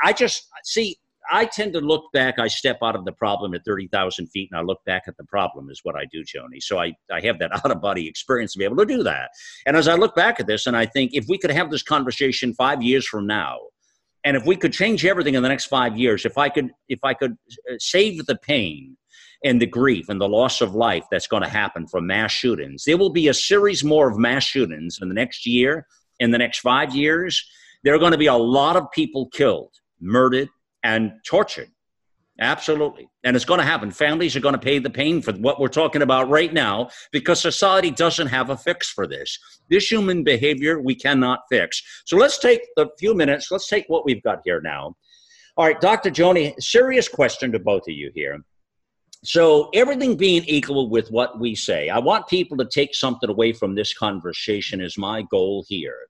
I tend to look back. I step out of the problem at 30,000 feet and I look back at the problem is what I do, Joni. So I have that out-of-body experience to be able to do that. And as I look back at this and I think if we could have this conversation 5 years from now, and if we could change everything in the next 5 years, if I could save the pain and the grief and the loss of life that's going to happen from mass shootings, there will be a series more of mass shootings in the next year, in the next 5 years. There are going to be a lot of people killed, murdered, and tortured. Absolutely. And it's going to happen. Families are going to pay the pain for what we're talking about right now because society doesn't have a fix for this. This human behavior we cannot fix. So let's take a few minutes. Let's take what we've got here now. All right, Dr. Joni, serious question to both of you here. So everything being equal with what we say, I want people to take something away from this conversation is my goal here.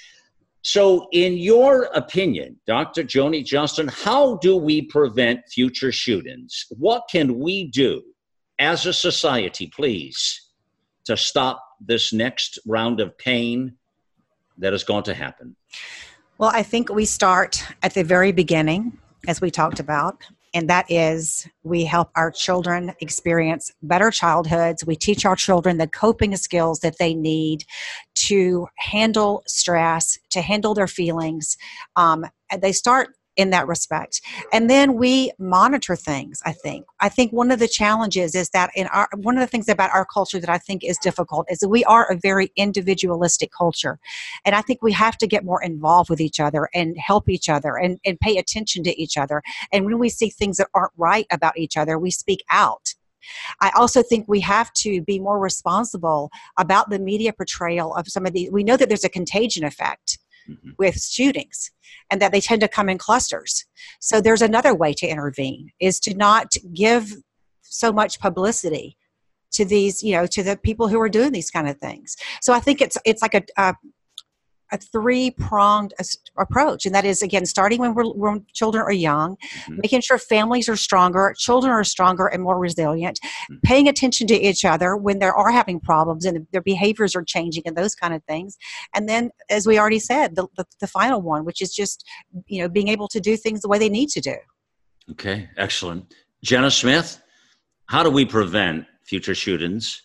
So in your opinion, Dr. Joni Johnston, how do we prevent future shootings? What can we do as a society, please, to stop this next round of pain that is going to happen? Well, I think we start at the very beginning, as we talked about, and that is we help our children experience better childhoods. We teach our children the coping skills that they need to handle stress, to handle their feelings. And they start in that respect. And then we monitor things, I think. I think one of the challenges is that one of the things about our culture that I think is difficult is that we are a very individualistic culture. And I think we have to get more involved with each other and help each other and pay attention to each other. And when we see things that aren't right about each other, we speak out. I also think we have to be more responsible about the media portrayal of some of these. We know that there's a contagion effect with shootings and that they tend to come in clusters. So there's another way to intervene is to not give so much publicity to these, to the people who are doing these kind of things. So I think it's like a three-pronged approach. And that is, again, starting when children are young, making sure families are stronger, children are stronger and more resilient, paying attention to each other when they are having problems and their behaviors are changing and those kind of things. And then, as we already said, the final one, which is just, being able to do things the way they need to do. Okay, excellent. Jenna Smith, how do we prevent future shootings?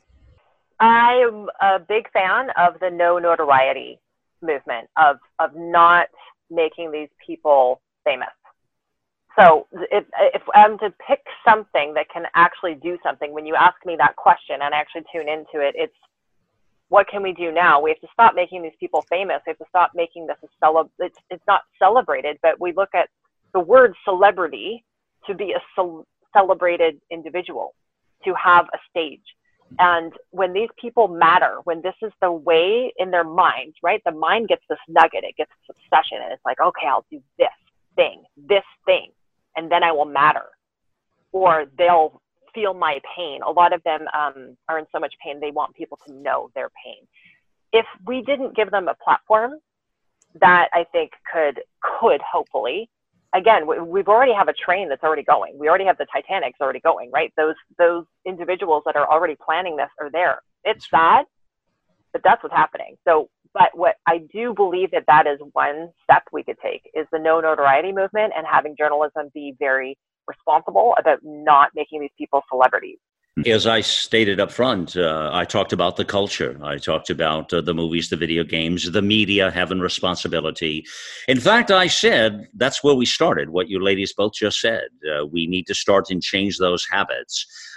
I'm a big fan of the no notoriety movement of not making these people famous. So if I'm to pick something that can actually do something, when you ask me that question and I actually tune into it, it's what can we do now? We have to stop making these people famous. We have to stop making this it's not celebrated, but we look at the word celebrity to be a celebrated individual, to have a stage. And when these people matter, when this is the way in their minds, right? The mind gets this nugget, it gets this obsession, and it's like, okay, I'll do this thing, and then I will matter. Or they'll feel my pain. A lot of them are in so much pain, they want people to know their pain. If we didn't give them a platform, that I think could hopefully, again, we've already have a train that's already going. We already have the Titanic's already going, right? Those individuals that are already planning this are there. It's sad, but that's what's happening. So, but what I do believe that is one step we could take is the no notoriety movement and having journalism be very responsible about not making these people celebrities. As I stated up front, I talked about the culture. I talked about the movies, the video games, the media having responsibility. In fact, I said that's where we started, what you ladies both just said. We need to start and change those habits.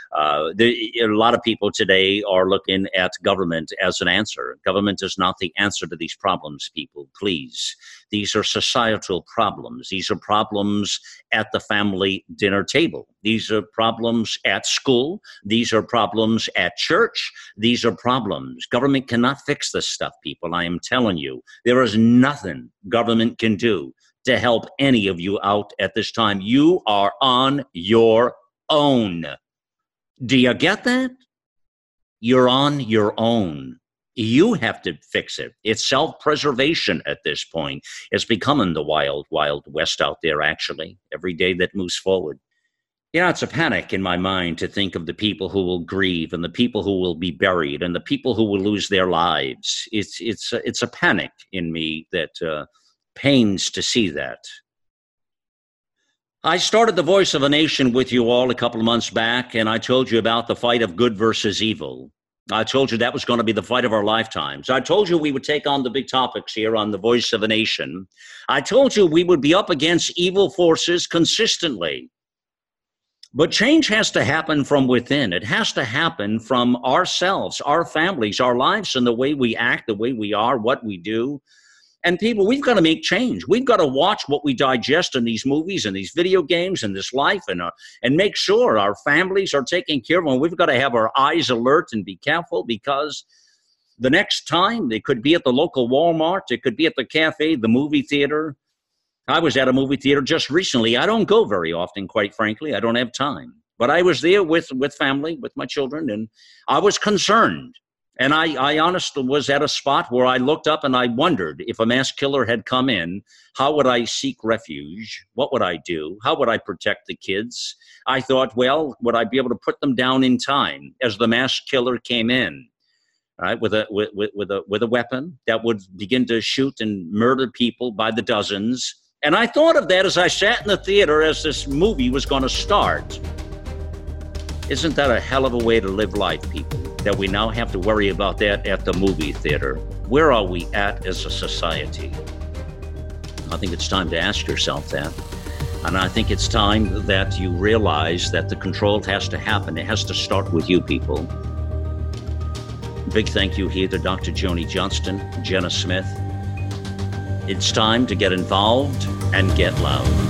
A lot of people today are looking at government as an answer. Government is not the answer to these problems, people, please. These are societal problems. These are problems at the family dinner table. These are problems at school. These are problems at church. These are problems. Government cannot fix this stuff, people. I am telling you, there is nothing government can do to help any of you out at this time. You are on your own. Do you get that? You're on your own. You have to fix it. It's self-preservation at this point. It's becoming the wild, wild west out there, actually, every day that moves forward. Yeah, it's a panic in my mind to think of the people who will grieve and the people who will be buried and the people who will lose their lives. It's a panic in me that pains to see that. I started the Voice of a Nation with you all a couple of months back, and I told you about the fight of good versus evil. I told you that was going to be the fight of our lifetimes. I told you we would take on the big topics here on the Voice of a Nation. I told you we would be up against evil forces consistently. But change has to happen from within. It has to happen from ourselves, our families, our lives, and the way we act, the way we are, what we do. And people, we've got to make change. We've got to watch what we digest in these movies and these video games and this life and make sure our families are taken care of. And we've got to have our eyes alert and be careful, because the next time it could be at the local Walmart, it could be at the cafe, the movie theater. I was at a movie theater just recently. I don't go very often, quite frankly. I don't have time. But I was there with family, with my children, and I was concerned. And I honestly was at a spot where I looked up and I wondered, if a mass killer had come in, how would I seek refuge? What would I do? How would I protect the kids? I thought, well, would I be able to put them down in time as the mass killer came in, right, with a weapon that would begin to shoot and murder people by the dozens? And I thought of that as I sat in the theater as this movie was going to start. Isn't that a hell of a way to live life, people? That we now have to worry about that at the movie theater. Where are we at as a society? I think it's time to ask yourself that. And I think it's time that you realize that the control has to happen. It has to start with you, people. Big thank you here to Dr. Joni Johnston, Jenna Smith. It's time to get involved and get loud.